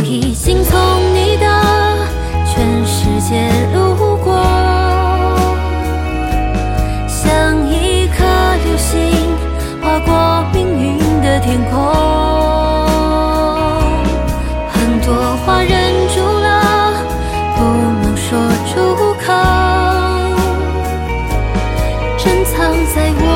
已经从你的全世界路过，像一颗流星划过命运的天空。很多话忍住了，不能说出口，珍藏在我